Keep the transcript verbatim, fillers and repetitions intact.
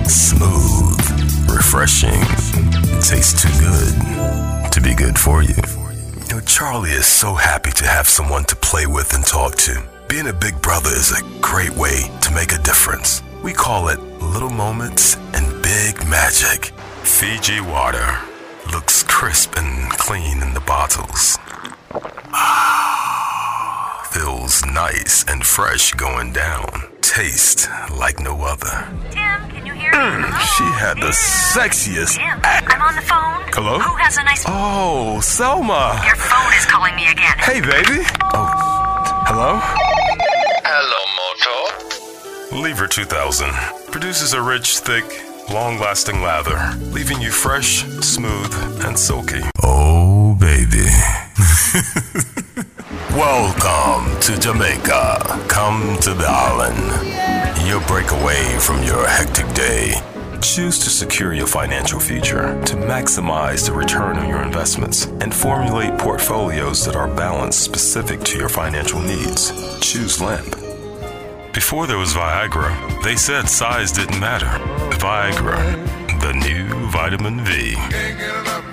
Smooth, refreshing, it tastes too good to be good for you. You know, Charlie is so happy to have someone to play with and talk to. Being a big brother is a great way to make a difference. We call it little moments and big magic. Fiji water looks crisp and clean in the bottles. Ah, feels nice and fresh going down. Taste like no other. Tim, can you hear me? Mm, she had the sexiest. Tim, I'm on the phone. Hello? Who has a nice... Oh, Selma. Your phone is calling me again. Hey, baby. Oh, hello? Hello, Moto. Lever two thousand produces a rich, thick, long-lasting lather, leaving you fresh, smooth, and silky. Oh, baby. Welcome to Jamaica. Come to the island. Your break away from your hectic day. Choose to secure your financial future, to maximize the return on your investments, and formulate portfolios that are balanced specific to your financial needs. Choose Limp. Before there was Viagra, they said size didn't matter. Viagra, the new vitamin V.